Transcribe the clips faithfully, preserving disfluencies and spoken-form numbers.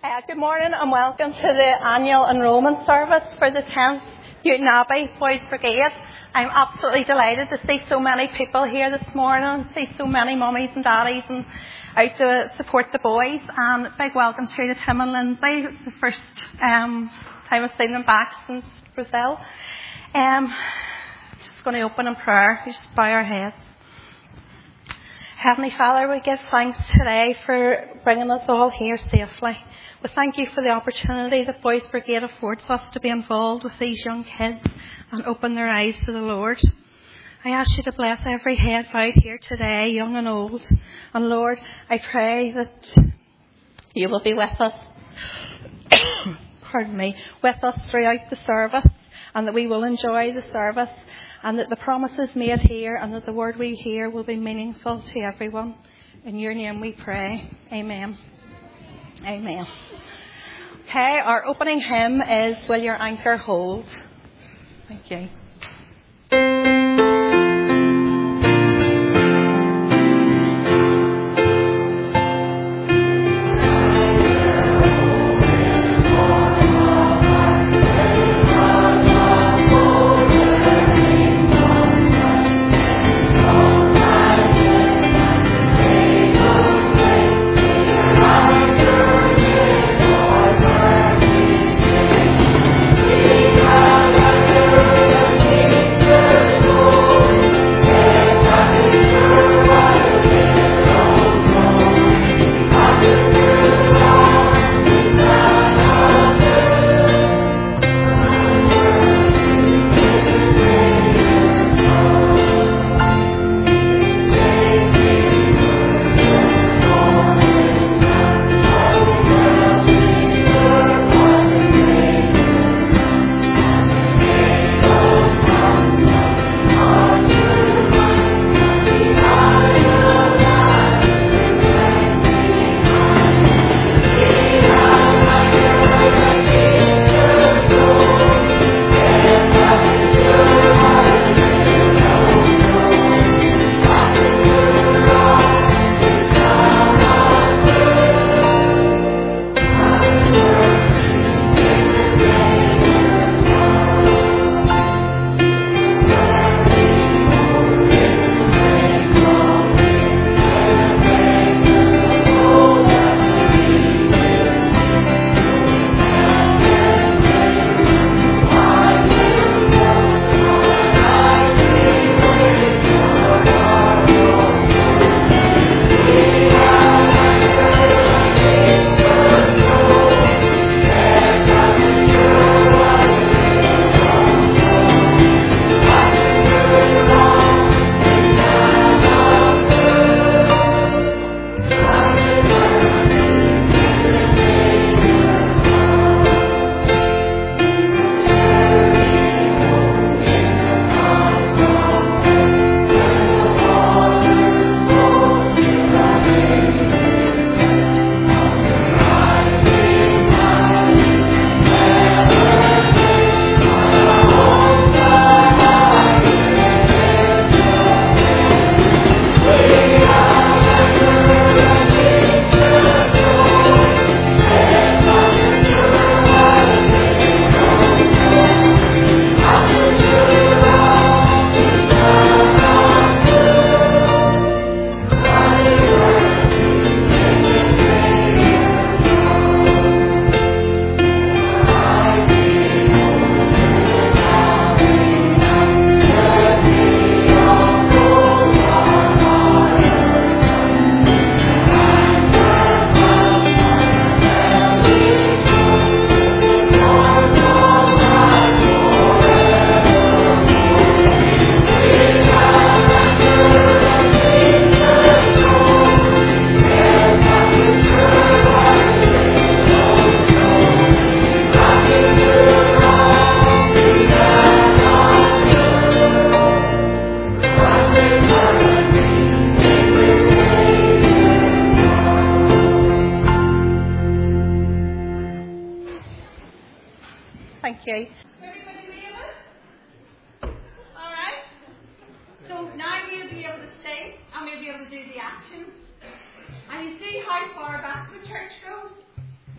Uh, good morning and welcome to the annual enrolment service for the tenth Newton Abbey Boys Brigade. I'm absolutely delighted to see so many people here this morning, see so many mummies and daddies and out to support the boys. And a big welcome to Tim and Lindsay. It's the first um, time I've seen them back since Brazil. Um, just going to open in prayer. We just bow our heads. Heavenly Father, we give thanks today for bringing us all here safely. We thank you for the opportunity that Boys Brigade affords us to be involved with these young kids and open their eyes to the Lord. I ask you to bless every head bowed here today, young and old. And Lord, I pray that you will be with us, pardon me, with us throughout the service, and that we will enjoy the service, and that the promises made here and that the word we hear will be meaningful to everyone. In your name we pray. Amen. Amen. Okay, our opening hymn is Will Your Anchor Hold? Thank you.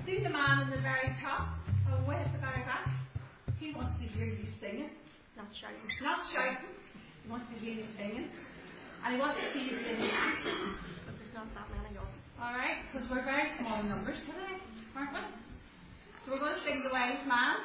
see the man in the very top, or way at the very back? He wants to hear you singing. Not shouting. Not shouting. He wants to hear you singing. And he wants to see you in action. Because there's not that many of us. Alright, because we're very small in numbers today, aren't we? So we're going to sing The Wise Man.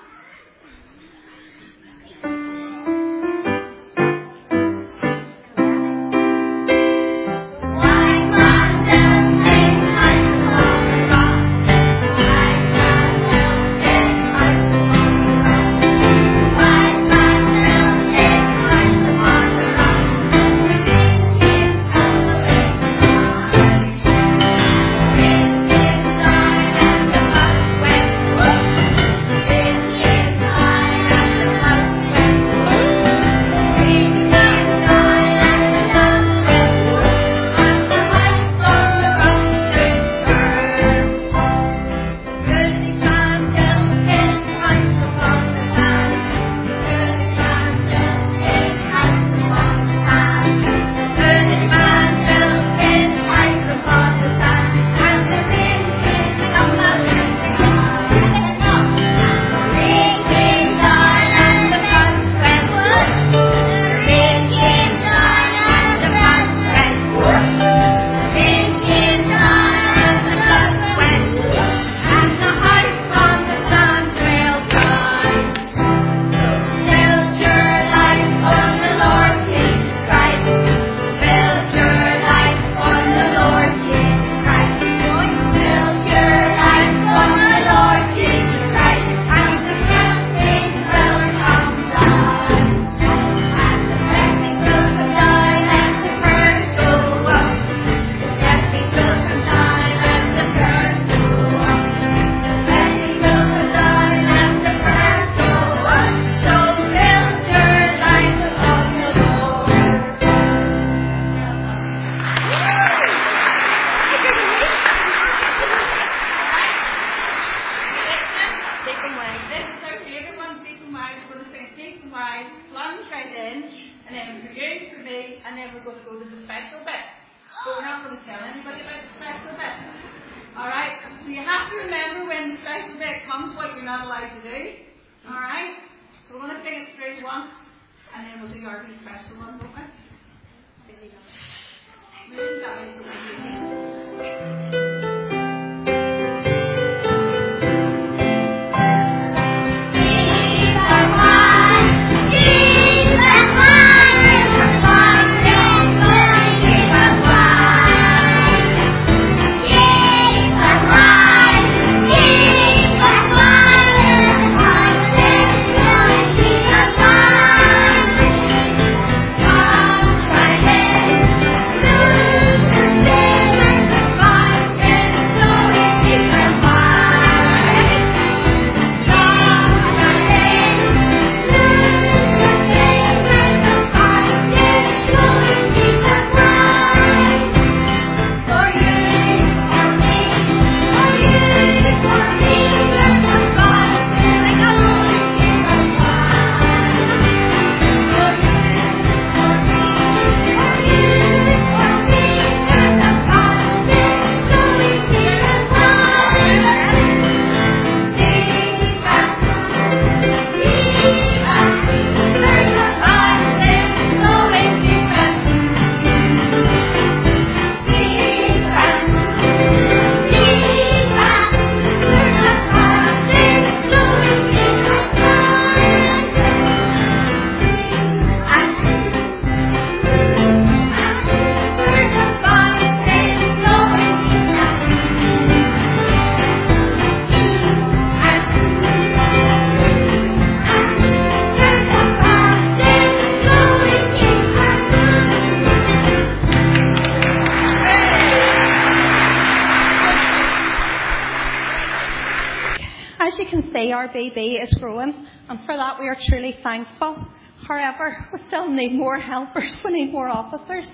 Our baby is growing, and for that we are truly thankful. However, we still need more helpers, we need more officers.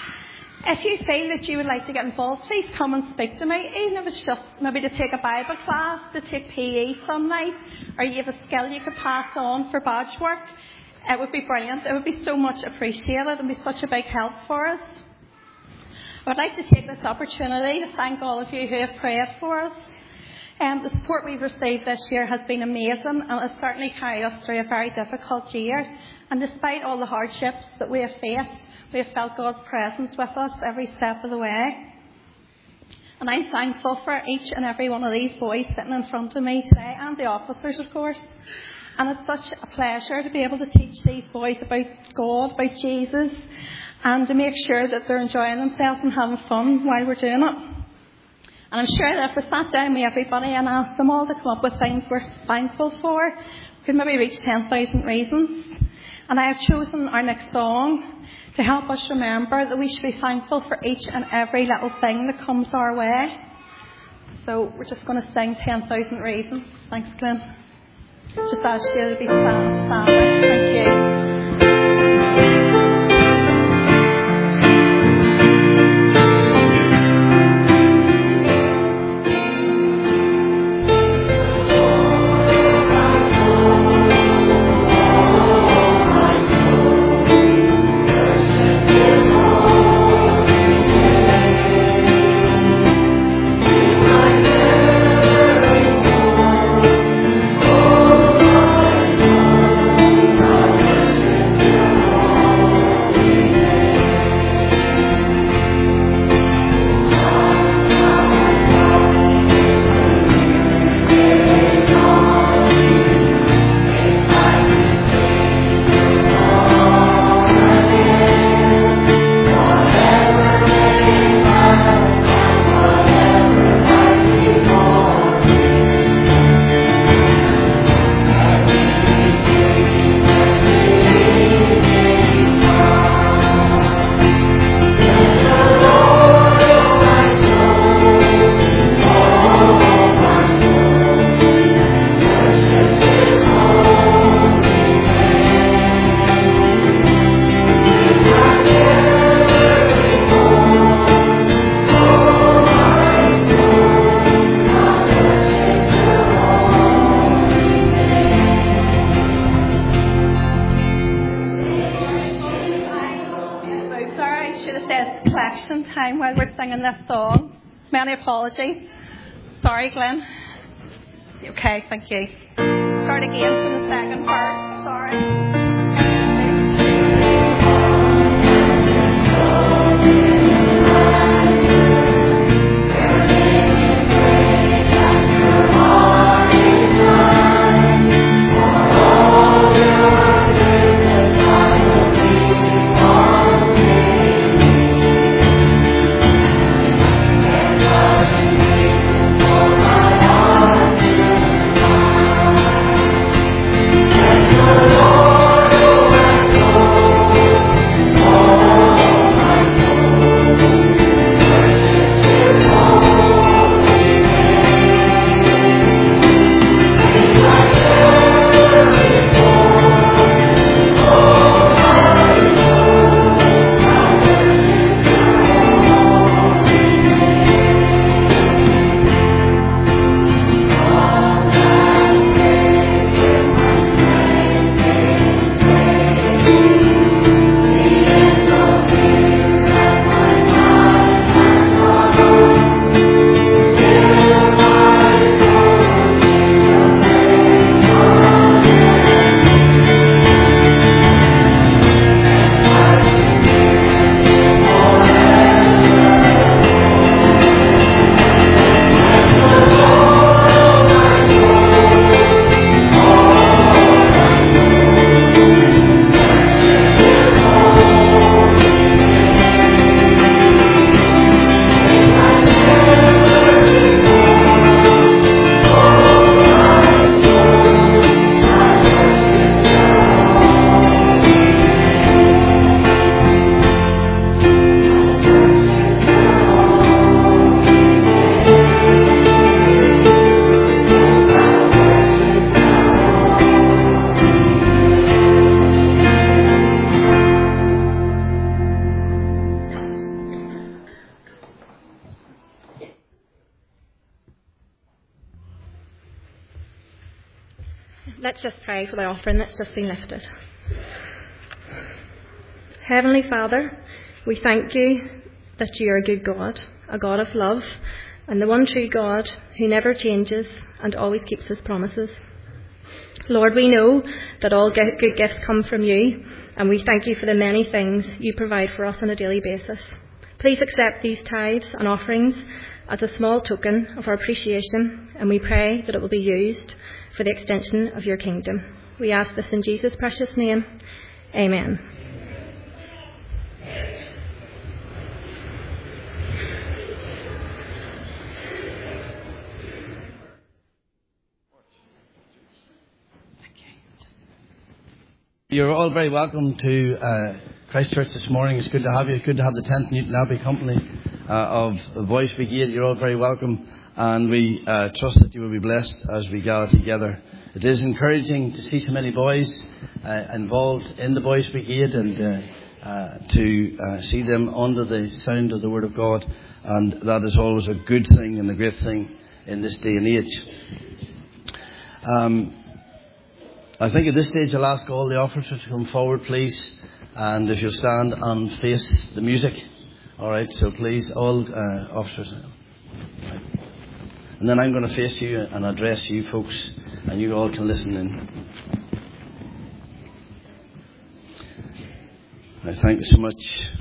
If you feel that you would like to get involved, please come and speak to me, even if it's just maybe to take a Bible class, to take P E some night, or you have a skill you could pass on for badge work. It would be brilliant. It would be so much appreciated and be such a big help for us. I would like to take this opportunity to thank all of you who have prayed for us, Um, the support we've received this year has been amazing, and has certainly carried us through a very difficult year. And despite all the hardships that we have faced, we have felt God's presence with us every step of the way. And I'm thankful for each and every one of these boys sitting in front of me today, and the officers, of course. And it's such a pleasure to be able to teach these boys about God, about Jesus, and to make sure that they're enjoying themselves and having fun while we're doing it. And I'm sure that if I sat down with everybody and asked them all to come up with things we're thankful for, we could maybe reach ten thousand reasons. And I have chosen our next song to help us remember that we should be thankful for each and every little thing that comes our way. So we're just going to sing ten thousand Reasons. Thanks, Glenn. Just ask you to be standing. Thank you. While we're singing this song. Many apologies. Sorry, Glenn. Okay, thank you. Start again from the second verse. Sorry. Let's just pray for the offering that's just been lifted. Heavenly Father, we thank you that you are a good God, a God of love, and the one true God who never changes and always keeps his promises. Lord, we know that all good gifts come from you, and we thank you for the many things you provide for us on a daily basis. Please accept these tithes and offerings as a small token of our appreciation, and we pray that it will be used for the extension of your kingdom. We ask this in Jesus' precious name. Amen. You're all very welcome to uh, Christchurch this morning. It's good to have you. It's good to have the tenth Newton Abbey Company uh, of the Boys Brigade. You're all very welcome, and we uh, trust that you will be blessed as we gather together. It is encouraging to see so many boys uh, involved in the Boys Brigade, and uh, uh, to uh, see them under the sound of the Word of God, and that is always a good thing and a great thing in this day and age. Um, I think at this stage I'll ask all the officers to come forward, please, and if you'll stand and face the music. All right, so please, all uh, officers. And then I'm going to face you and address you folks, and you all can listen in. I thank you so much.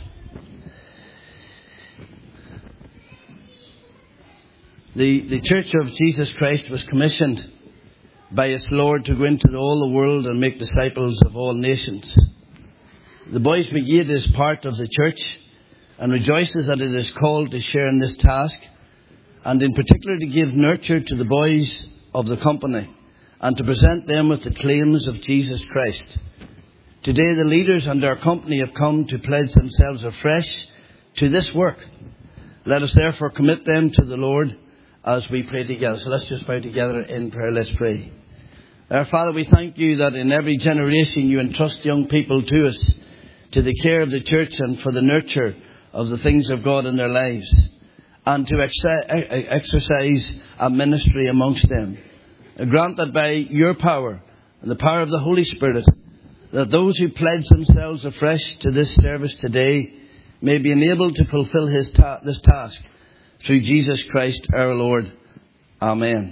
The, the Church of Jesus Christ was commissioned by its Lord to go into all the world and make disciples of all nations. The Boys Brigade is part of the church and rejoices that it is called to share in this task, and in particular to give nurture to the boys of the company and to present them with the claims of Jesus Christ. Today the leaders and our company have come to pledge themselves afresh to this work. Let us therefore commit them to the Lord as we pray together. So let's just bow together in prayer. Let's pray. Our Father, we thank you that in every generation you entrust young people to us, to the care of the church and for the nurture of the things of God in their lives, and to ex- exercise a ministry amongst them. Grant that by your power and the power of the Holy Spirit, that those who pledge themselves afresh to this service today may be enabled to fulfill his ta- this task through Jesus Christ our Lord. Amen.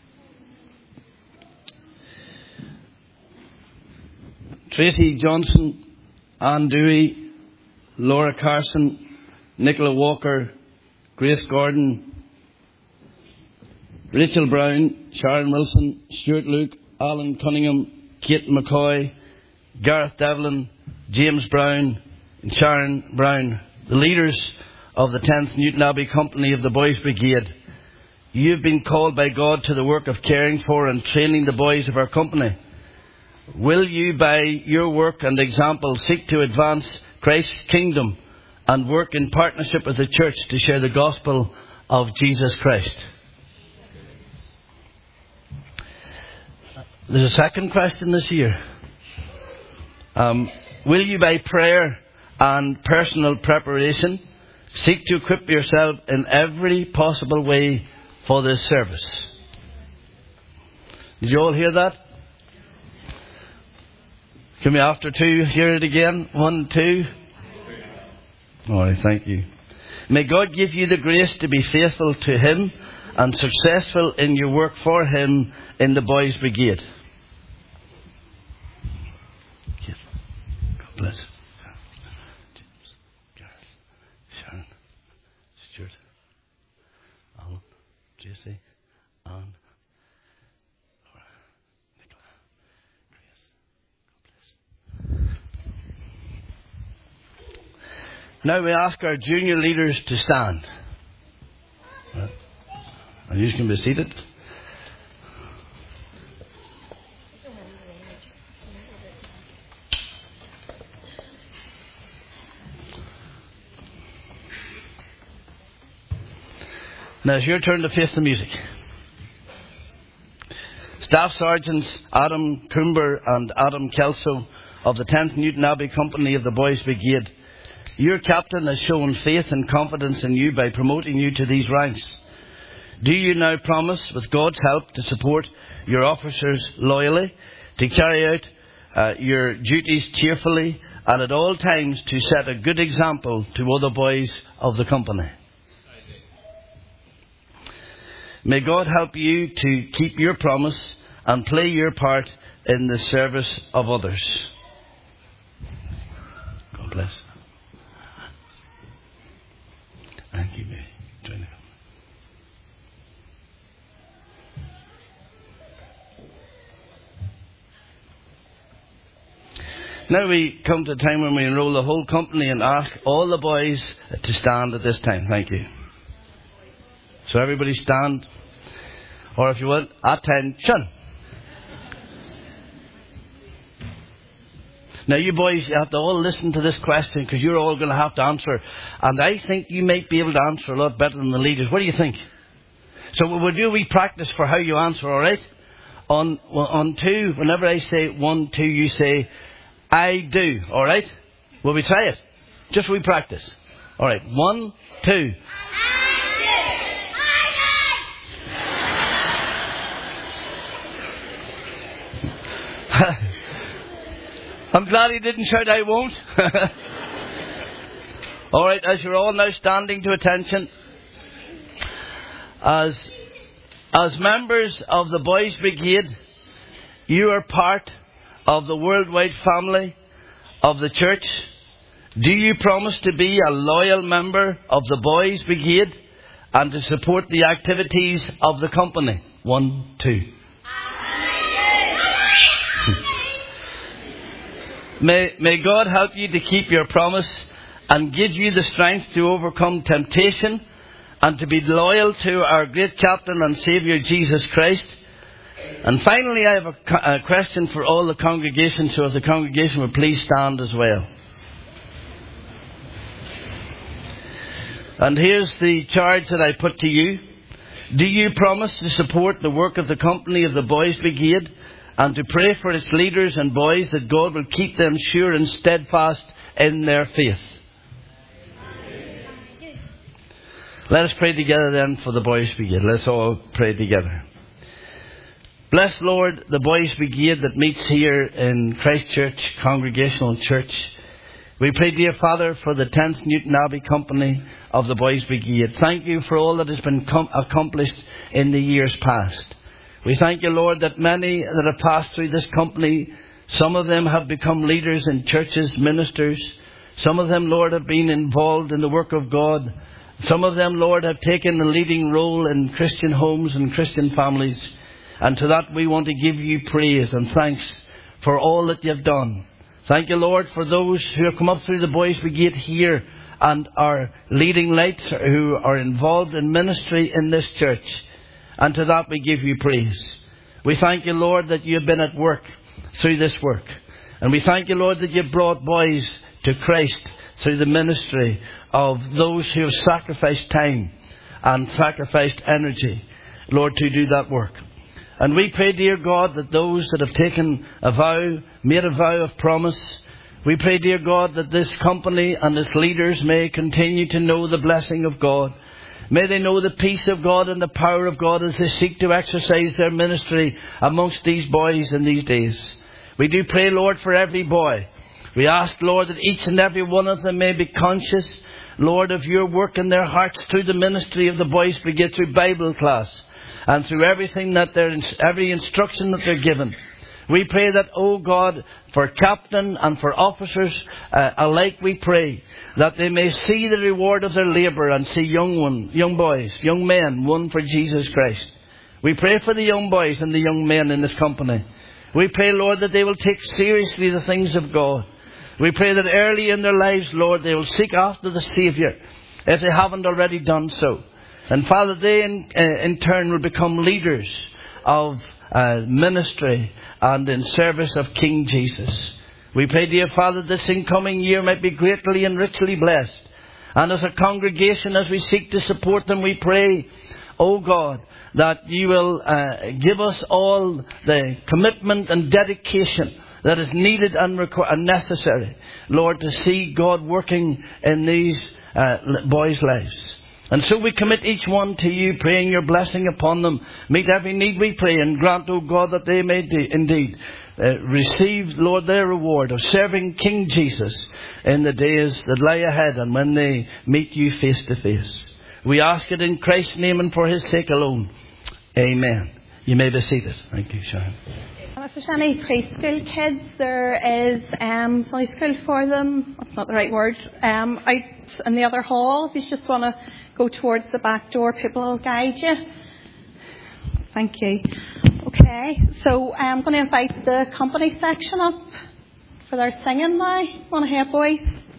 Tracy Johnson, Anne Dewey, Laura Carson, Nicola Walker, Grace Gordon, Rachel Brown, Sharon Wilson, Stuart Luke, Alan Cunningham, Kate McCoy, Gareth Devlin, James Brown and Sharon Brown, the leaders of the tenth Newton Abbey Company of the Boys Brigade. You have been called by God to the work of caring for and training the boys of our company. Will you, by your work and example, seek to advance Christ's kingdom and work in partnership with the church to share the gospel of Jesus Christ? There's a second question this year. Um, will you, by prayer and personal preparation, seek to equip yourself in every possible way for this service? Did you all hear that? Can we, after two, hear it again? One, two. All right, thank you. May God give you the grace to be faithful to him and successful in your work for him in the Boys Brigade. God bless. James, Gareth, Sharon, Stuart, Alan, Tracy, Anne, Laura, Nicola, Grace. God bless. Now we ask our junior leaders to stand. And you can be seated. Now it's your turn to face the music. Staff Sergeants Adam Coomber and Adam Kelso of the tenth Newton Abbey Company of the Boys Brigade. Your captain has shown faith and confidence in you by promoting you to these ranks. Do you now promise, with God's help, to support your officers loyally, to carry out uh, your duties cheerfully, and at all times to set a good example to other boys of the company? May God help you to keep your promise and play your part in the service of others. God bless. Thank you, May. Join me. Now we come to a time when we enroll the whole company and ask all the boys to stand at this time. Thank you. So everybody stand. Or if you want, attention. Now you boys, you have to all listen to this question because you're all going to have to answer. And I think you might be able to answer a lot better than the leaders. What do you think? So we'll do a wee practice for how you answer, alright? On, on two, whenever I say one, two, you say, I do, alright? Will we try it? Just we practice. Alright, one, two. I do. I'm glad he didn't shout, I won't. Alright, as you're all now standing to attention, as, as members of the Boys Brigade, you are part of the worldwide family of the church. Do you promise to be a loyal member of the Boys Brigade and to support the activities of the company? One, two. May, may God help you to keep your promise and give you the strength to overcome temptation and to be loyal to our great captain and Saviour Jesus Christ. And finally, I have a, a question for all the congregation, so if the congregation would please stand as well. And here's the charge that I put to you. Do you promise to support the work of the company of the Boys Brigade and to pray for its leaders and boys that God will keep them sure and steadfast in their faith? Let us pray together then for the Boys Brigade. Let's all pray together. Bless, Lord, the Boys Brigade that meets here in Christchurch Congregational Church. We pray, dear Father, for the tenth Newton Abbey Company of the Boys Brigade. Thank you for all that has been com- accomplished in the years past. We thank you, Lord, that many that have passed through this company, some of them have become leaders in churches, ministers. Some of them, Lord, have been involved in the work of God. Some of them, Lord, have taken a leading role in Christian homes and Christian families. And to that we want to give you praise and thanks for all that you've done. Thank you, Lord, for those who have come up through the Boys Brigade here and are leading lights, who are involved in ministry in this church. And to that we give you praise. We thank you, Lord, that you have been at work through this work. And we thank you, Lord, that you've brought boys to Christ through the ministry of those who have sacrificed time and sacrificed energy, Lord, to do that work. And we pray, dear God, that those that have taken a vow, made a vow of promise, we pray, dear God, that this company and its leaders may continue to know the blessing of God. May they know the peace of God and the power of God as they seek to exercise their ministry amongst these boys in these days. We do pray, Lord, for every boy. We ask, Lord, that each and every one of them may be conscious, Lord, of your work in their hearts through the ministry of the Boys Brigade, through Bible class, and through everything that they're, every instruction that they're given. We pray that, oh God, for captain and for officers uh, alike, we pray that they may see the reward of their labour and see young one, young boys, young men won for Jesus Christ. We pray for the young boys and the young men in this company. We pray, Lord, that they will take seriously the things of God. We pray that early in their lives, Lord, they will seek after the Saviour if they haven't already done so. And Father, they in, uh, in turn will become leaders of uh, ministry and in service of King Jesus. We pray, dear Father, this incoming year might be greatly and richly blessed. And as a congregation, as we seek to support them, we pray, oh God, that you will uh, give us all the commitment and dedication that is needed and, requ- and necessary, Lord, to see God working in these uh, boys' lives. And so we commit each one to you, praying your blessing upon them. Meet every need, we pray, and grant, O God, that they may de- indeed uh, receive, Lord, their reward of serving King Jesus in the days that lie ahead and when they meet you face to face. We ask it in Christ's name and for his sake alone. Amen. You may be seated. Thank you, Sharon. And if there's any preschool kids, there is um, Sunday school for them. That's not the right word. Um, out in the other hall, if you just want to go towards the back door, people will guide you. Thank you. Okay, so I'm going to invite the company section up for their singing now. Want to hear, boys?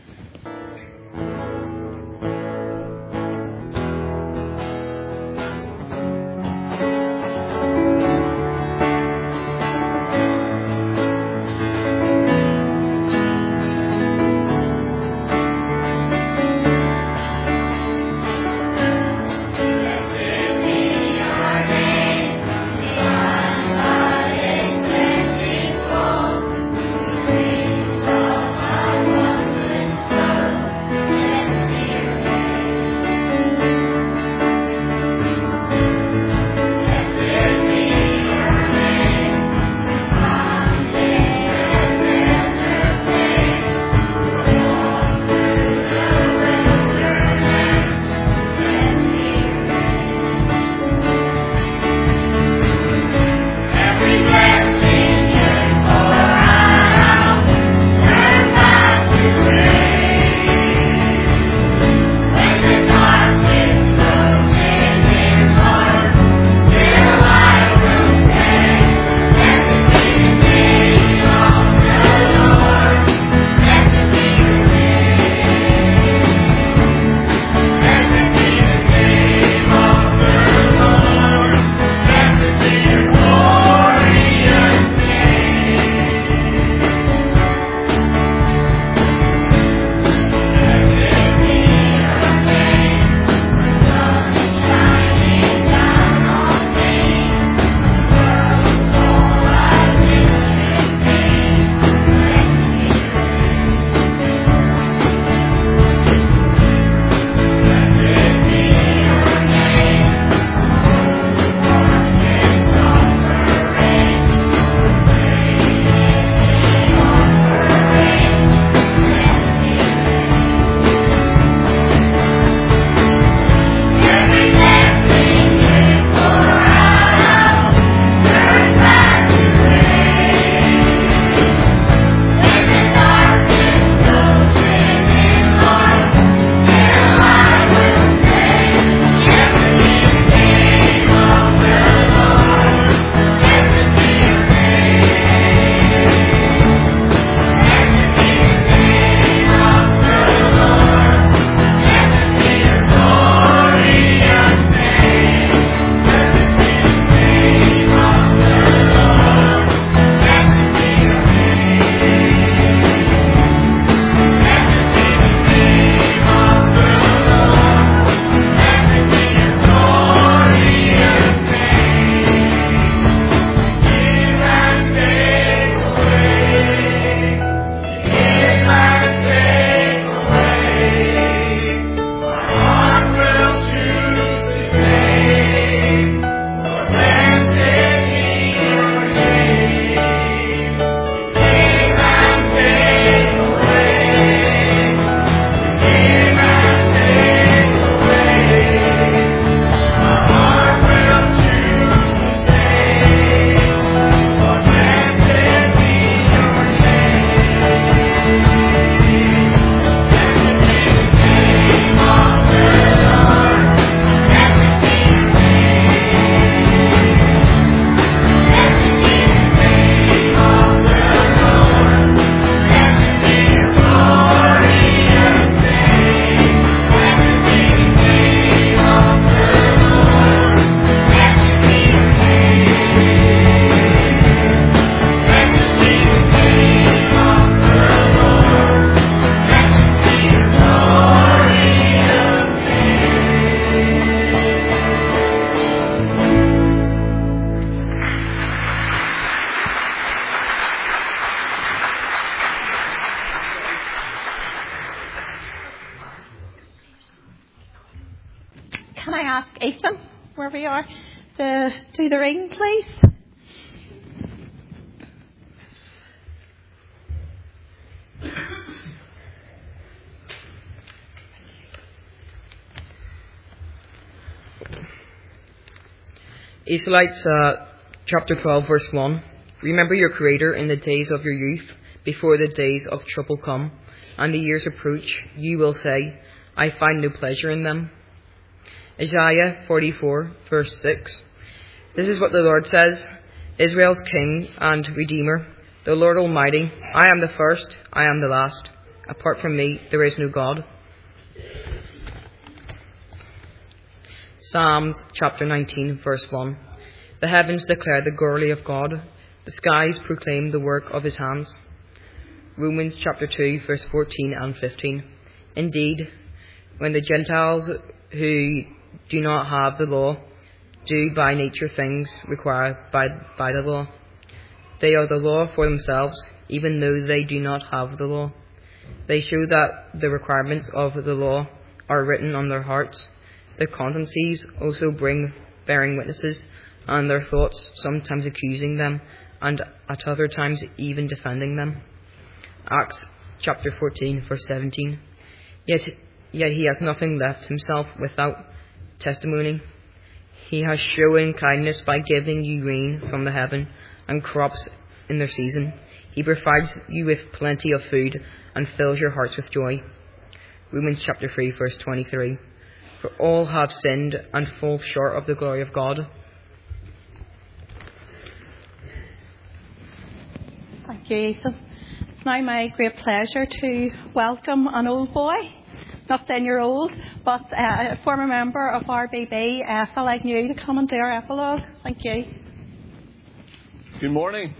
Can I ask Ethan, where we are, to do the ring, please? Israelites, uh, chapter twelve, verse one. Remember your Creator in the days of your youth, before the days of trouble come, and the years approach. You will say, I find no pleasure in them. Isaiah forty-four, verse six. This is what the Lord says, Israel's King and Redeemer, the Lord Almighty. I am the first, I am the last. Apart from me, there is no God. Psalms chapter nineteen, verse one. The heavens declare the glory of God. The skies proclaim the work of his hands. Romans chapter two, verse fourteen and fifteen. Indeed, when the Gentiles who do not have the law do by nature things required by, by the law, they are the law for themselves, even though they do not have the law. They show that the requirements of the law are written on their hearts. Their consciences also bring bearing witnesses, and their thoughts sometimes accusing them, and at other times even defending them. Acts chapter fourteen, verse seventeen. Yet, yet he has nothing left himself without testimony. He has shown kindness by giving you rain from the heaven and crops in their season. He provides you with plenty of food and fills your hearts with joy. Romans chapter three, verse twenty-three. For all have sinned and fall short of the glory of God. Thank you, Ethan. It's now my great pleasure to welcome an old boy, not saying you're old, but uh, a former member of R B B, uh, Phil Agnew, to come and do our epilogue. Thank you. Good morning.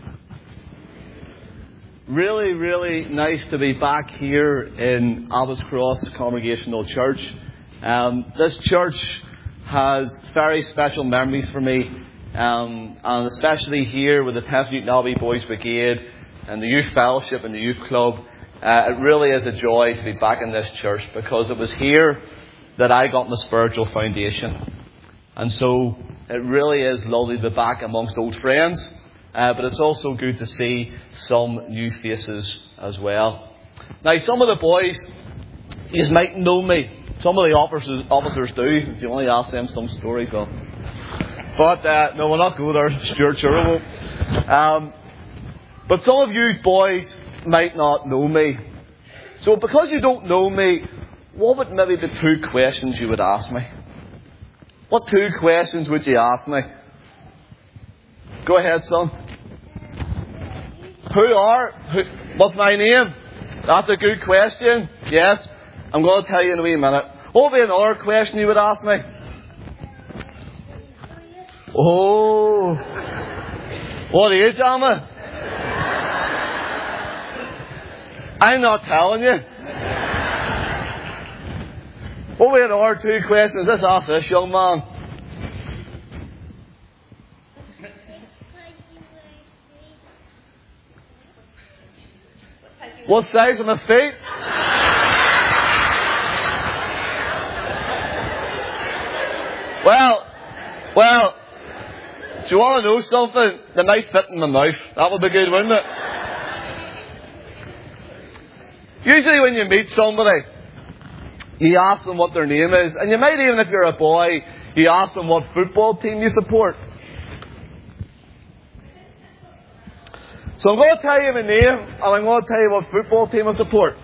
Really, really nice to be back here in Abbot's Cross Congregational Church. Um, this church has very special memories for me, um, and especially here with the tenth Newton Abbey Boys Brigade and the Youth Fellowship and the Youth Club. Uh, it really is a joy to be back in this church, because it was here that I got my spiritual foundation. And so it really is lovely to be back amongst old friends, uh, but it's also good to see some new faces as well. Now, some of the boys, you might know me. Some of the officers, officers do. If you want to ask them some stories, well. But, uh, no, we'll not go there. Stuart Churro will. Um, but some of you boys might not know me. So because you don't know me, what would maybe the two questions you would ask me? What two questions would you ask me? Go ahead, son. Who are? Who, what's my name? That's a good question. Yes. I'm going to tell you in a wee minute. What would be another question you would ask me? Oh. What age am I? I'm not telling you. What would be another two questions? Let's ask this young man. What size are my feet? Well, well, do you want to know something? They might fit in my mouth. That would be good, wouldn't it? Usually when you meet somebody, you ask them what their name is. And you might, even if you're a boy, you ask them what football team you support. So I'm going to tell you my name, and I'm going to tell you what football team I support.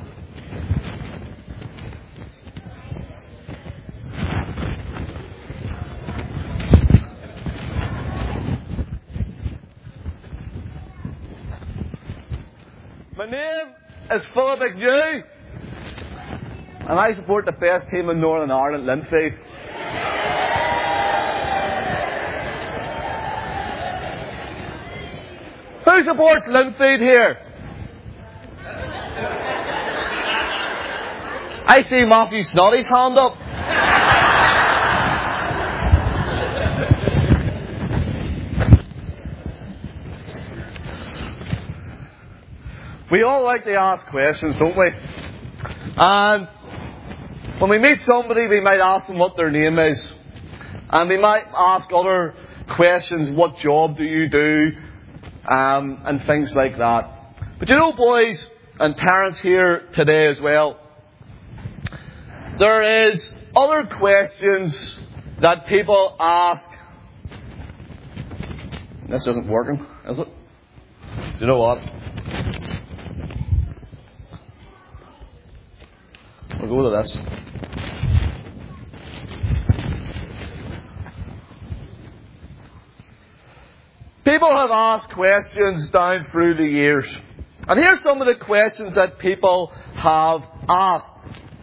My name is Philip Agnew, and I support the best team in Northern Ireland, Linfield. Who supports Linfield here? I see Matthew Snoddy's hand up. We all like to ask questions, don't we? And when we meet somebody, we might ask them what their name is. And we might ask other questions, what job do you do? Um, and things like that. But you know, boys and parents here today as well, there is other questions that people ask This isn't working, is it? Do you know what? We'll go to this. People have asked questions down through the years. And here's some of the questions that people have asked.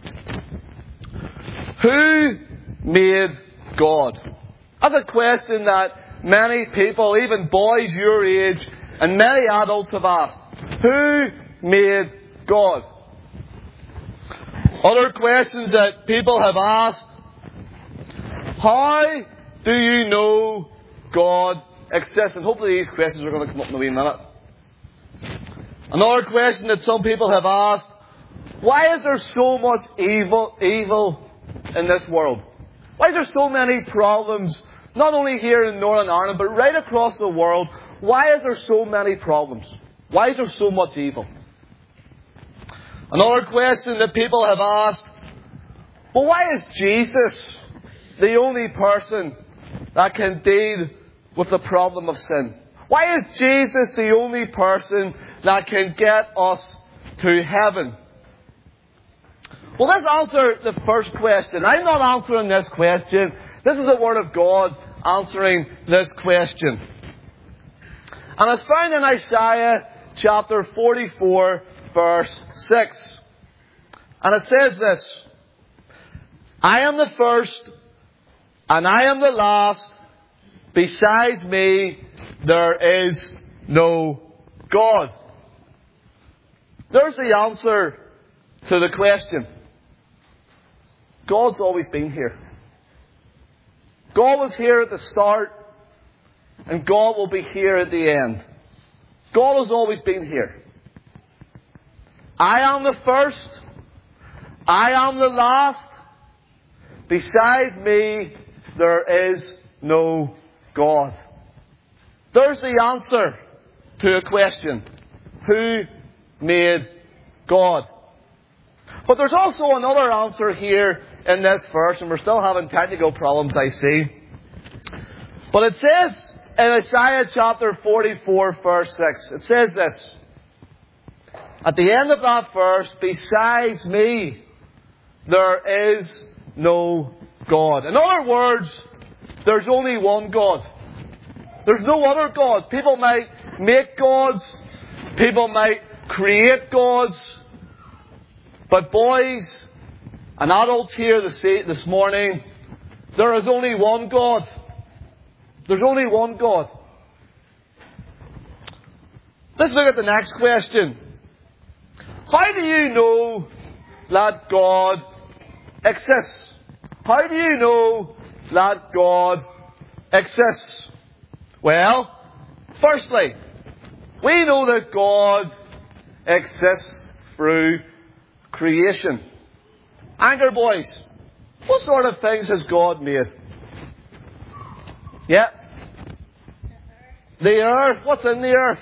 Who made God? That's a question that many people, even boys your age, and many adults have asked. Who made God? Other questions that people have asked. How do you know God exists? And hopefully these questions are going to come up in a wee minute. Another question that some people have asked. Why is there so much evil, evil in this world? Why is there so many problems, not only here in Northern Ireland, but right across the world? Why is there so many problems? Why is there so much evil? Another question that people have asked, well, why is Jesus the only person that can deal with the problem of sin? Why is Jesus the only person that can get us to heaven? Well, let's answer the first question. I'm not answering this question. This is the Word of God answering this question. And it's found in Isaiah chapter forty-four, verse six. And it says this, I am the first, and I am the last. Besides me, there is no God. There's the answer to the question. God's always been here. God was here at the start, and God will be here at the end. God has always been here. I am the first. I am the last. Beside me, there is no God. There's the answer to a question. Who made God? But there's also another answer here in this verse, and we're still having technical problems, I see. But it says in Isaiah chapter forty-four, verse six, it says this. At the end of that verse, besides me, there is no God. In other words, there's only one God. There's no other God. People might make gods. People might create gods. But boys and adults here this morning, there is only one God. There's only one God. Let's look at the next question. How do you know that God exists? How do you know that God exists? Well, firstly, we know that God exists through creation. Anchor boys, what sort of things has God made? Yeah. The earth. What's in the earth?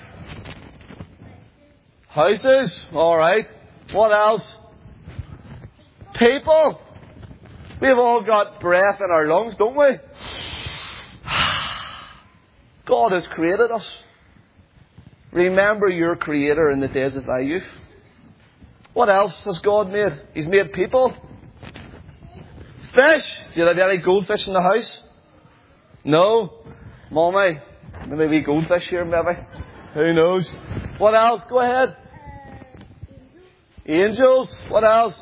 Houses. Alright. What else? People. We've all got breath in our lungs, don't we? God has created us. Remember your Creator in the days of thy youth. What else has God made? He's made people. Fish. Do you have any goldfish in the house? No? Mommy? Maybe we goldfish here, maybe? Who knows? What else? Go ahead. Angels. What else?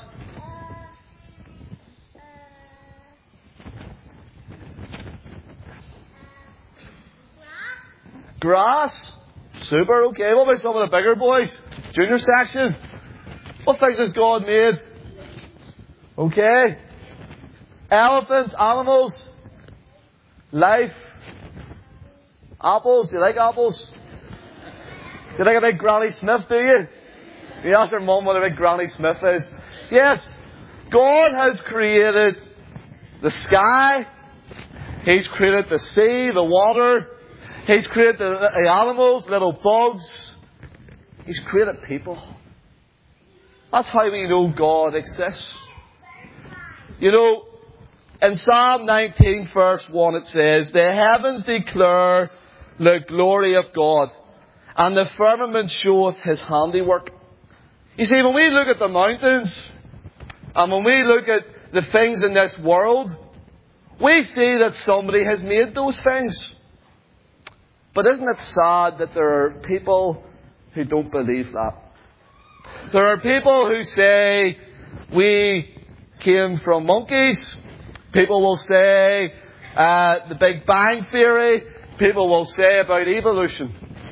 Grass. Super, okay. What about some of the bigger boys? Junior section. What things has God made? Okay. Elephants, animals, life, apples. Do you like apples? Do you like a big Granny Smith, do you? You ask your mum what a big Granny Smith is. Yes, God has created the sky. He's created the sea, the water. He's created the, the animals, little bugs. He's created people. That's how we know God exists. You know, in Psalm nineteen, verse one, it says, the heavens declare the glory of God, and the firmament showeth his handiwork. You see, when we look at the mountains, and when we look at the things in this world, we see that somebody has made those things. But isn't it sad that there are people who don't believe that? There are people who say, we came from monkeys. People will say, uh, the Big Bang Theory. People will say about evolution.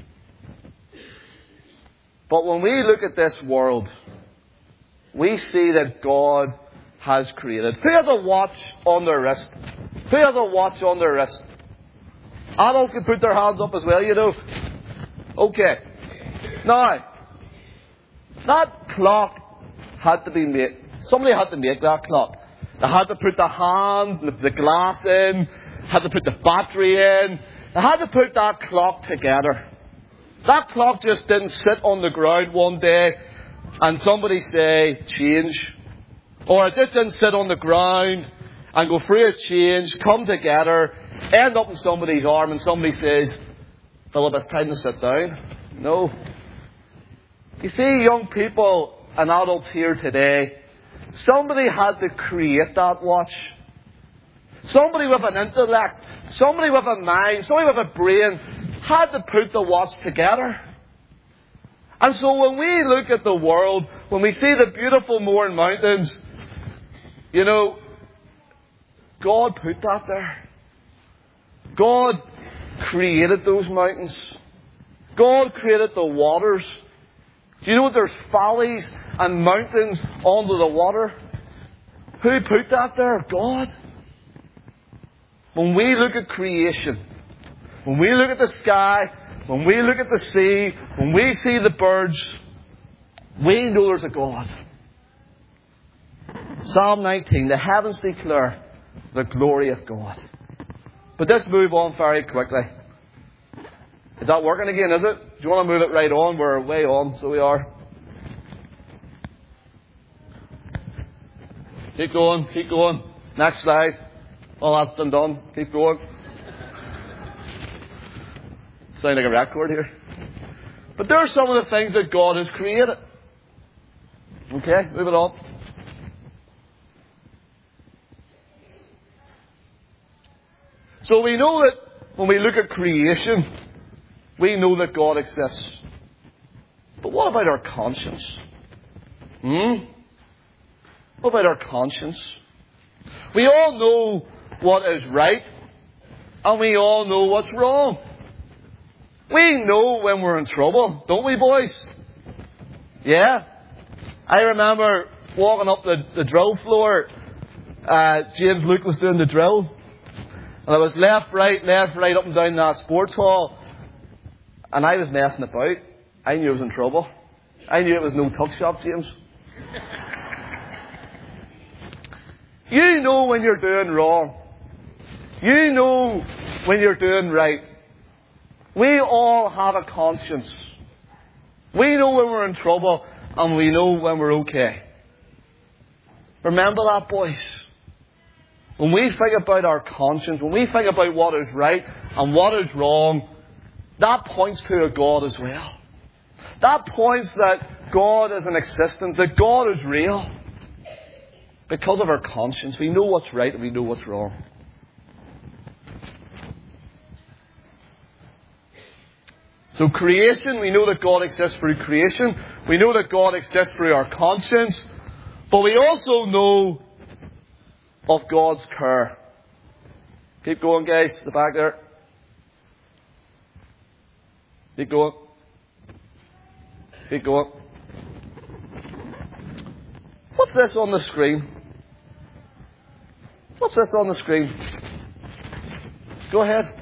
But when we look at this world, we see that God has created. Who has a watch on their wrist? Who has a watch on their wrist? Adults can put their hands up as well, you know. Okay. Now, that clock had to be made. Somebody had to make that clock. They had to put the hands, the glass in, had to put the battery in. They had to put that clock together. That clock just didn't sit on the ground one day and somebody say, change. Or it just didn't sit on the ground and go through a change, come together, end up in somebody's arm and somebody says, Philip, it's time to sit down. No. You see, young people and adults here today, somebody had to create that watch. Somebody with an intellect, somebody with a mind, somebody with a brain had to put the watch together. And so when we look at the world, when we see the beautiful Mourne Mountains, you know, God put that there. God created those mountains. God created the waters. Do you know there's valleys and mountains under the water? Who put that there? God. When we look at creation, when we look at the sky, when we look at the sea, when we see the birds, we know there's a God. Psalm nineteen, the heavens declare the glory of God. But let's move on very quickly. Is that working again, is it? Do you want to move it right on? We're way on, so we are. Keep going, keep going. Next slide. All that's been done. Keep going. Sound like a record here. But there are some of the things that God has created. Okay, move it on. So we know that when we look at creation, we know that God exists. But what about our conscience? Hmm? What about our conscience? We all know what is right, and we all know what's wrong. We know when we're in trouble, don't we, boys? Yeah. I remember walking up the, the drill floor. Uh, James Luke was doing the drill. And I was left, right, left, right, up and down that sports hall. And I was messing about. I knew I was in trouble. I knew it was no tuck shop, James. You know when you're doing wrong. You know when you're doing right. We all have a conscience. We know when we're in trouble and we know when we're okay. Remember that, boys. When we think about our conscience, when we think about what is right and what is wrong, that points to a God as well. That points that God is in existence, that God is real. Because of our conscience, we know what's right and we know what's wrong. So creation, we know that God exists through creation. We know that God exists through our conscience. But we also know of God's care. Keep going, guys. The back there. Keep going. Keep going. What's this on the screen? What's this on the screen? Go ahead.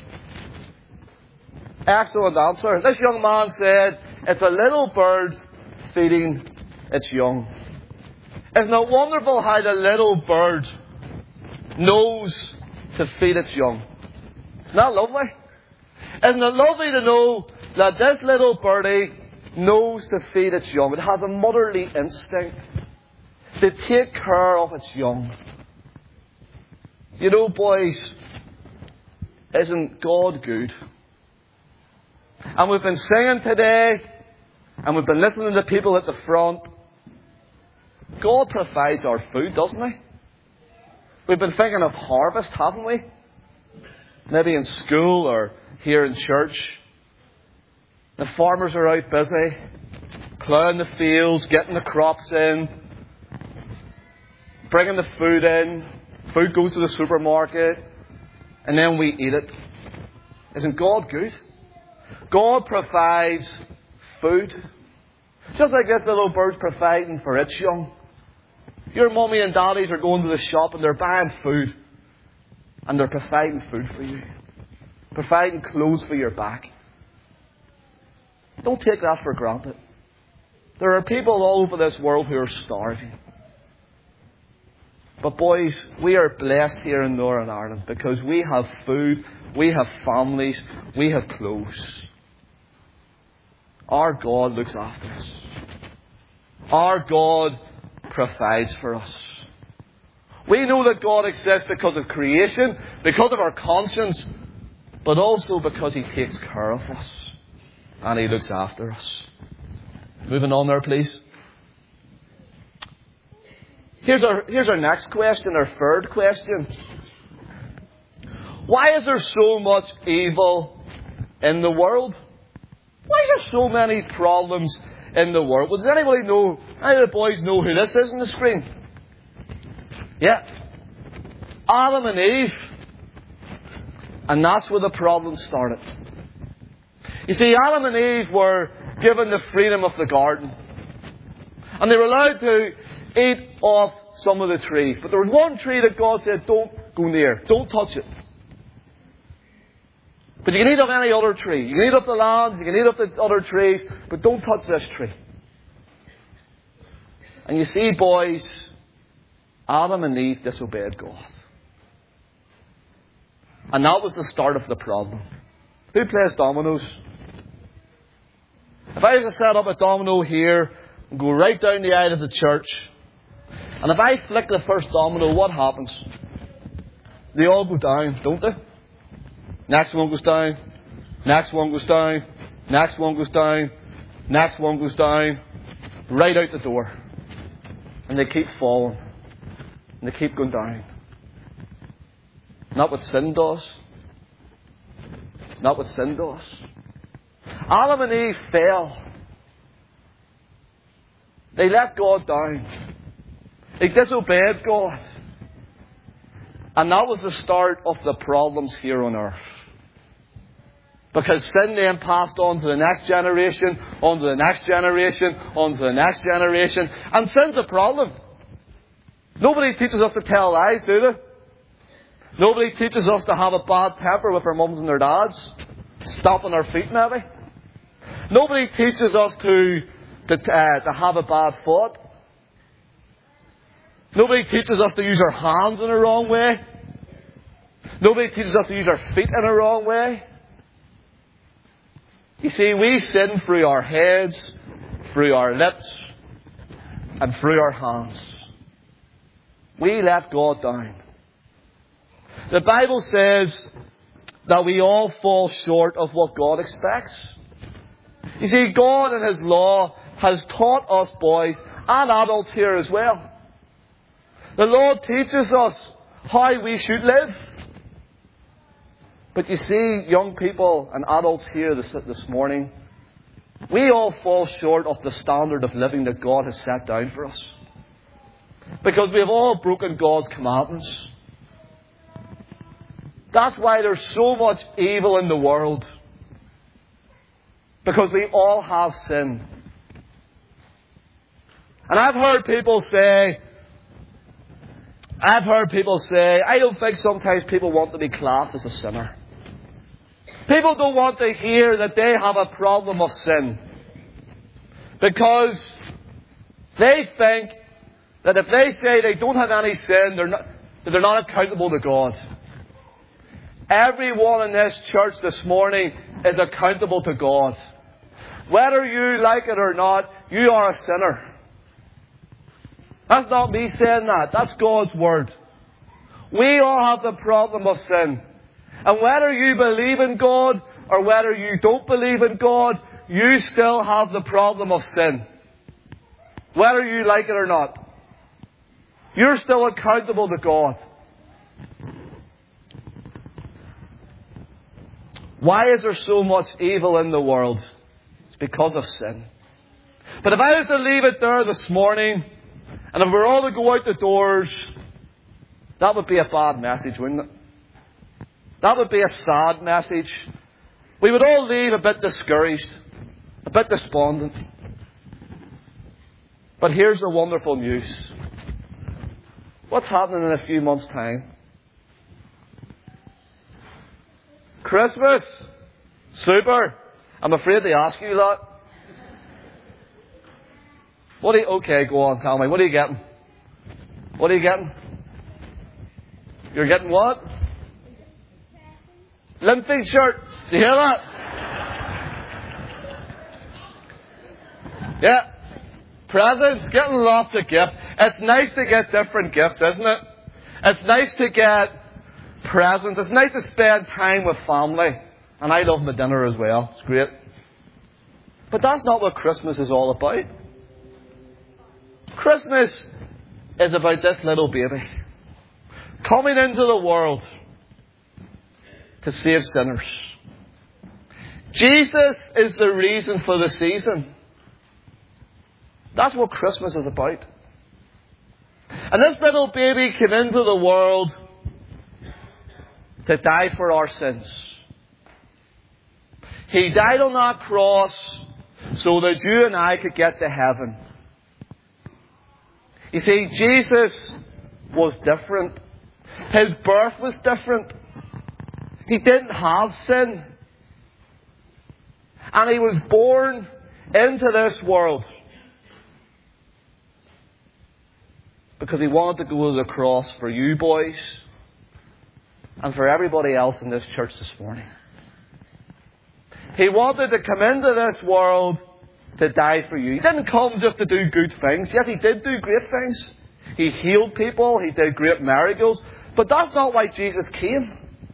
Excellent answer. This young man said, it's a little bird feeding its young. Isn't it wonderful how the little bird knows to feed its young? Isn't that lovely? Isn't it lovely to know that this little birdie knows to feed its young? It has a motherly instinct to take care of its young. You know, boys, isn't God good? And we've been singing today, and we've been listening to people at the front. God provides our food, doesn't He? We've been thinking of harvest, haven't we? Maybe in school or here in church. The farmers are out busy, ploughing the fields, getting the crops in, bringing the food in. Food goes to the supermarket, and then we eat it. Isn't God good? God provides food. Just like this little bird's providing for its young. Your mummy and daddies are going to the shop and they're buying food. And they're providing food for you. Providing clothes for your back. Don't take that for granted. There are people all over this world who are starving. But boys, we are blessed here in Northern Ireland because we have food, we have families, we have clothes. Our God looks after us. Our God provides for us. We know that God exists because of creation, because of our conscience, but also because He takes care of us and He looks after us. Moving on there, please. Here's our, here's our next question, our third question. Why is there so much evil in the world? Why is there so many problems in the world? Well, does anybody know, any of the boys know who this is on the screen? Yeah. Adam and Eve. And that's where the problem started. You see, Adam and Eve were given the freedom of the garden. And they were allowed to eat off some of the trees. But there was one tree that God said, don't go near. Don't touch it. But you can eat of any other tree. You can eat of the land, you can eat of the other trees, but don't touch this tree. And you see, boys, Adam and Eve disobeyed God. And that was the start of the problem. Who plays dominoes? If I was to set up a domino here and go right down the aisle of the church, and if I flick the first domino, what happens? They all go down, don't they? Next one goes down. Next one goes down. Next one goes down. Next one goes down. Right out the door. And they keep falling. And they keep going down. Not what sin does. Not what sin does. Adam and Eve fell. They let God down. They disobeyed God. And that was the start of the problems here on earth. Because sin then passed on to the next generation, on to the next generation, on to the next generation. And sin's a problem. Nobody teaches us to tell lies, do they? Nobody teaches us to have a bad temper with our mums and their dads. Stomping our feet, maybe. Nobody teaches us to, to, uh, to have a bad foot. Nobody teaches us to use our hands in a wrong way. Nobody teaches us to use our feet in a wrong way. You see, we sin through our heads, through our lips, and through our hands. We let God down. The Bible says that we all fall short of what God expects. You see, God in His law has taught us, boys, and adults here as well. The Lord teaches us how we should live. But you see, young people and adults here this, this morning, we all fall short of the standard of living that God has set down for us. Because we have all broken God's commandments. That's why there's so much evil in the world. Because we all have sin. And I've heard people say, I've heard people say, I don't think sometimes people want to be classed as a sinner. People don't want to hear that they have a problem of sin. Because they think that if they say they don't have any sin, they're not, that they're not accountable to God. Everyone in this church this morning is accountable to God. Whether you like it or not, you are a sinner. That's not me saying that. That's God's word. We all have the problem of sin. And whether you believe in God, or whether you don't believe in God, you still have the problem of sin. Whether you like it or not. You're still accountable to God. Why is there so much evil in the world? It's because of sin. But if I was to leave it there this morning, and if we were all to go out the doors, that would be a bad message, wouldn't it? That would be a sad message. We would all leave a bit discouraged, a bit despondent. But here's the wonderful news. What's happening in a few months' time? Christmas. Super. I'm afraid to ask you that. What are you, okay, go on, tell me. What are you getting? What are you getting? You're getting what? Limpy shirt. Do you hear that? Yeah. Presents, getting lots of gifts. It's nice to get different gifts, isn't it? It's nice to get presents. It's nice to spend time with family. And I love my dinner as well. It's great. But that's not what Christmas is all about. Christmas is about this little baby coming into the world to save sinners. Jesus is the reason for the season. That's what Christmas is about. And this little baby came into the world to die for our sins. He died on that cross so that you and I could get to heaven. You see, Jesus was different. His birth was different. He didn't have sin. And he was born into this world because he wanted to go to the cross for you boys and for everybody else in this church this morning. He wanted to come into this world to die for you. He didn't come just to do good things. Yes, he did do great things. He healed people. He did great miracles. But that's not why Jesus came.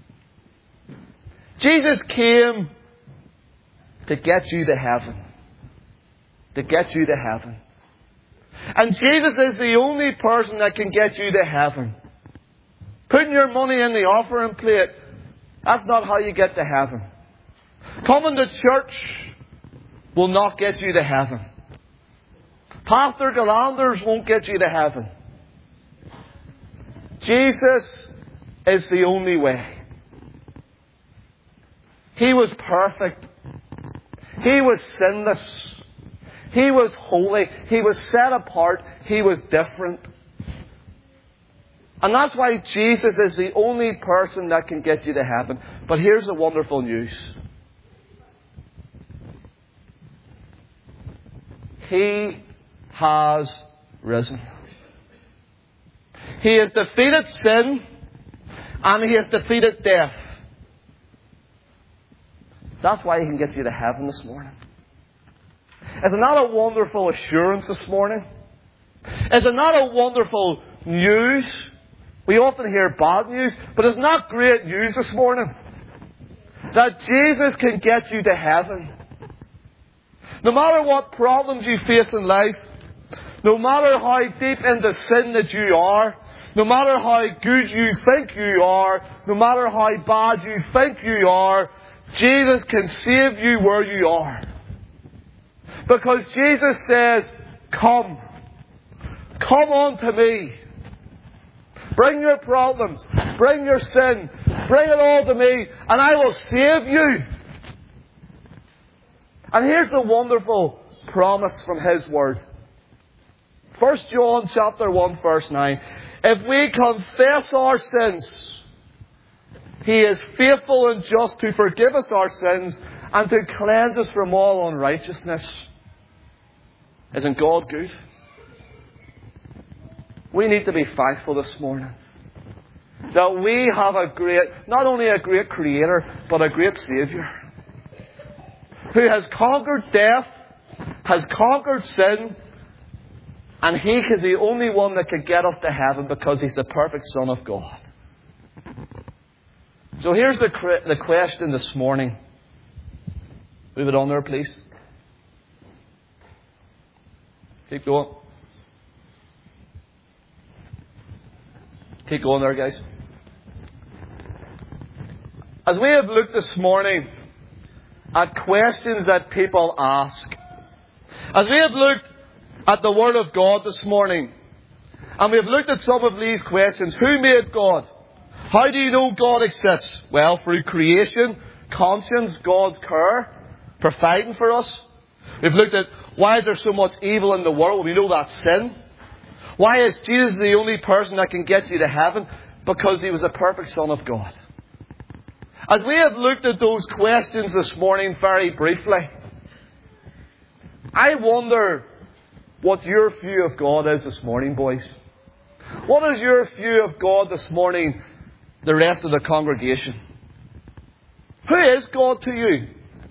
Jesus came to get you to heaven. To get you to heaven. And Jesus is the only person that can get you to heaven. Putting your money in the offering plate, that's not how you get to heaven. Coming to church will not get you to heaven. Pastor Galanders won't get you to heaven. Jesus is the only way. He was perfect. He was sinless. He was holy. He was set apart. He was different. And that's why Jesus is the only person that can get you to heaven. But here's the wonderful news. He has risen. He has defeated sin and he has defeated death. That's why he can get you to heaven this morning. Is it not a wonderful assurance this morning? Is it not a wonderful news? We often hear bad news, but it's not great news this morning. That Jesus can get you to heaven. No matter what problems you face in life, no matter how deep into sin that you are, no matter how good you think you are, no matter how bad you think you are, Jesus can save you where you are. Because Jesus says, come. Come on to me. Bring your problems. Bring your sin. Bring it all to me and I will save you. And here's a wonderful promise from His Word. First John chapter one verse nine. If we confess our sins, He is faithful and just to forgive us our sins and to cleanse us from all unrighteousness. Isn't God good? We need to be thankful this morning that we have a great, not only a great Creator, but a great Saviour who has conquered death, has conquered sin, and He is the only one that can get us to heaven because He's the perfect Son of God. So here's the, the question this morning. Move it on there, please. Keep going. Keep going there, guys. As we have looked this morning at questions that people ask, as we have looked at the Word of God this morning, and we have looked at some of these questions. Who made God? How do you know God exists? Well, through creation, conscience, God's care, providing for us. We've looked at why is there so much evil in the world? We know that's sin. Why is Jesus the only person that can get you to heaven? Because He was a perfect Son of God. As we have looked at those questions this morning very briefly, I wonder what your view of God is this morning, boys. What is your view of God this morning, the rest of the congregation? Who is God to you?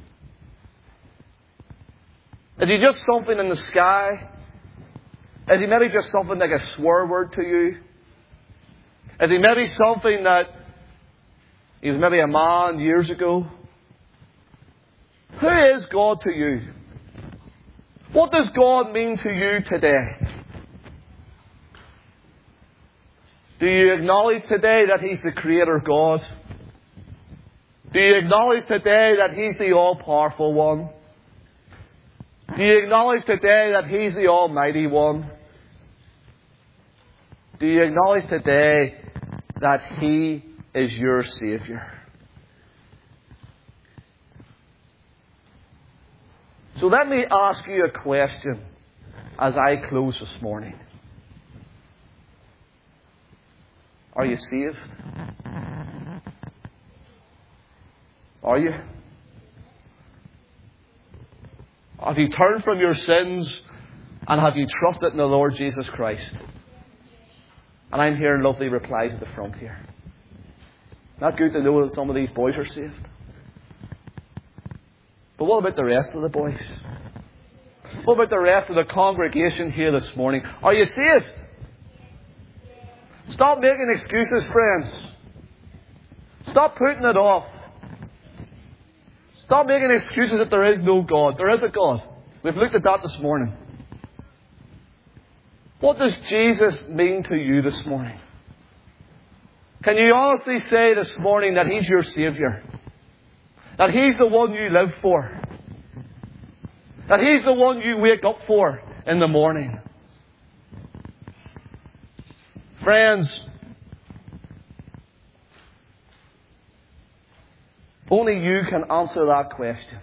Is He just something in the sky? Is He maybe just something like a swear word to you? Is He maybe something that He was maybe a man years ago? Who is God to you? What does God mean to you today? Do you acknowledge today that He's the Creator God? Do you acknowledge today that He's the all-powerful one? Do you acknowledge today that He's the Almighty One? Do you acknowledge today that He is your Saviour? So let me ask you a question as I close this morning. Are you saved? Are you? Have you turned from your sins and have you trusted in the Lord Jesus Christ? And I'm hearing lovely replies at the front here. Not good to know that some of these boys are saved. But what about the rest of the boys? What about the rest of the congregation here this morning? Are you saved? Stop making excuses, friends. Stop putting it off. Stop making excuses that there is no God. There is a God. We've looked at that this morning. What does Jesus mean to you this morning? Can you honestly say this morning that He's your Saviour? That He's the one you live for? That He's the one you wake up for in the morning? Friends, only you can answer that question.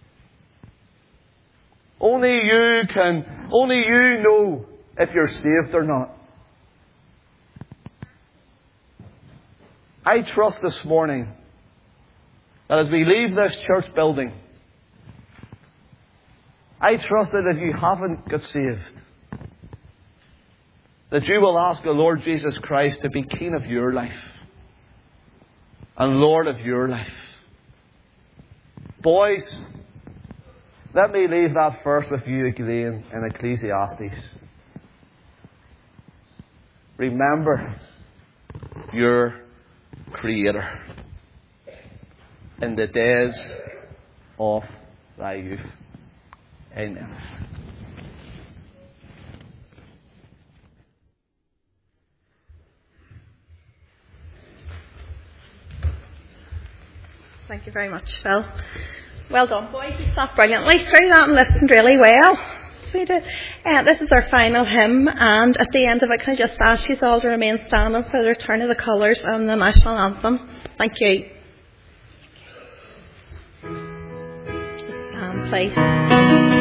Only you can, only you know if you're saved or not. I trust this morning that as we leave this church building, I trust that if you haven't got saved, that you will ask the Lord Jesus Christ to be King of your life and Lord of your life. Boys, let me leave that first with you again in Ecclesiastes. Remember your Creator in the days of thy youth. Amen. Thank you very much, Phil. Well done, boys. You sat brilliantly through that and listened really well. So you did. Uh, this is our final hymn, and at the end of it, can I just ask you all to remain standing for the return of the colours and the national anthem? Thank you. Stand, please.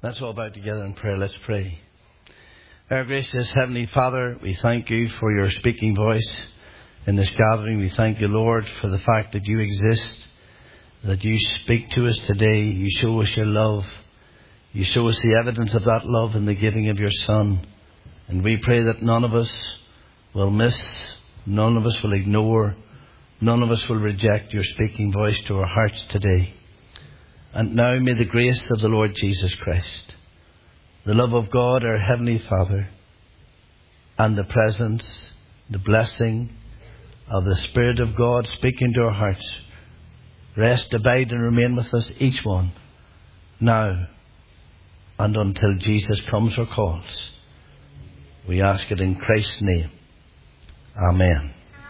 Let's all bow together in prayer. Let's pray. Our gracious Heavenly Father, we thank you for your speaking voice in this gathering. We thank you, Lord, for the fact that you exist, that you speak to us today. You show us your love. You show us the evidence of that love in the giving of your Son. And we pray that none of us will miss, none of us will ignore, none of us will reject your speaking voice to our hearts today. And now may the grace of the Lord Jesus Christ, the love of God, our Heavenly Father, and the presence, the blessing of the Spirit of God speaking to our hearts, rest, abide and remain with us, each one, now and until Jesus comes or calls. We ask it in Christ's name. Amen.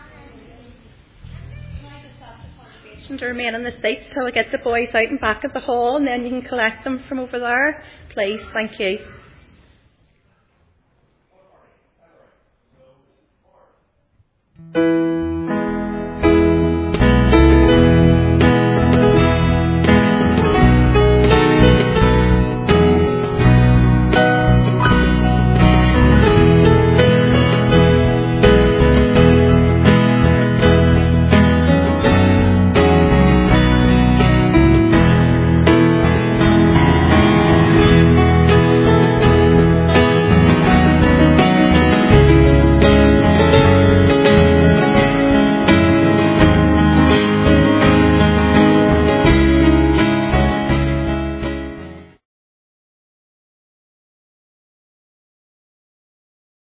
To remain in the seats till we get the boys out and back at the hall, and then you can collect them from over there. Please, thank you.